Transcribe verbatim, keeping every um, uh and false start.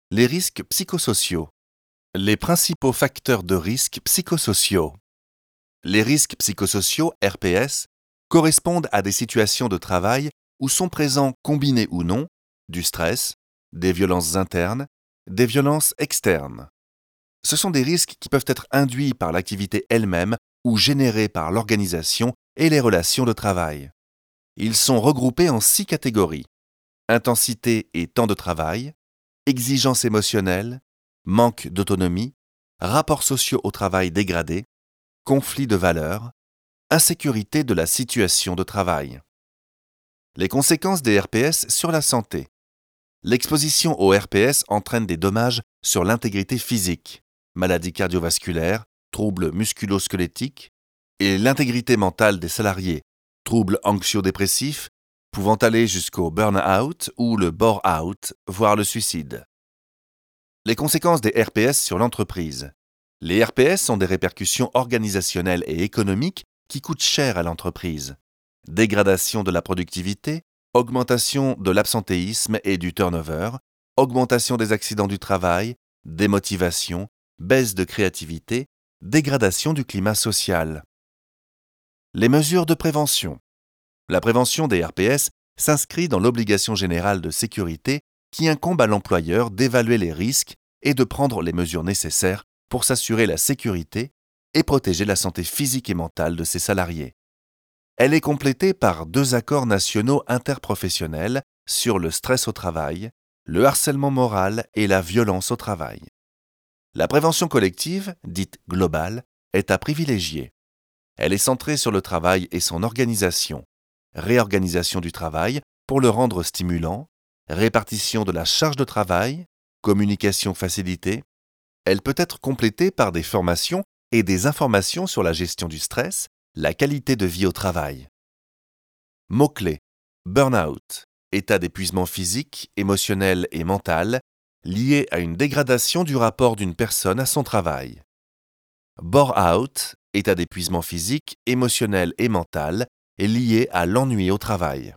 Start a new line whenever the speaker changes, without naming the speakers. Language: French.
Les risques psychosociaux. Les principaux facteurs de risques psychosociaux. Les risques psychosociaux, R P S, correspondent à des situations de travail où sont présents, combinés ou non, du stress, des violences internes, des violences externes. Ce sont des risques qui peuvent être induits par l'activité elle-même ou générés par l'organisation et les relations de travail. Ils sont regroupés en six catégories: intensité et temps de travail, exigences émotionnelles, manque d'autonomie, rapports sociaux au travail dégradés, conflits de valeurs, insécurité de la situation de travail. Les conséquences des R P S sur la santé. L'exposition aux R P S entraîne des dommages sur l'intégrité physique, maladies cardiovasculaires, troubles musculo-squelettiques, et l'intégrité mentale des salariés, troubles anxio-dépressifs, pouvant aller jusqu'au burn-out ou le bore-out, voire le suicide. Les conséquences des R P S sur l'entreprise. Les R P S ont des répercussions organisationnelles et économiques qui coûtent cher à l'entreprise. Dégradation de la productivité, augmentation de l'absentéisme et du turnover, augmentation des accidents du travail, démotivation, baisse de créativité, dégradation du climat social. Les mesures de prévention. La prévention des R P S s'inscrit dans l'obligation générale de sécurité qui incombe à l'employeur d'évaluer les risques et de prendre les mesures nécessaires pour s'assurer la sécurité et protéger la santé physique et mentale de ses salariés. Elle est complétée par deux accords nationaux interprofessionnels sur le stress au travail, le harcèlement moral et la violence au travail. La prévention collective, dite globale, est à privilégier. Elle est centrée sur le travail et son organisation, réorganisation du travail pour le rendre stimulant, répartition de la charge de travail, communication facilitée. Elle peut être complétée par des formations et des informations sur la gestion du stress, la qualité de vie au travail. Mots-clés: burn-out, état d'épuisement physique, émotionnel et mental, lié à une dégradation du rapport d'une personne à son travail. Bore-out, état d'épuisement physique, émotionnel et mental, est lié à l'ennui au travail.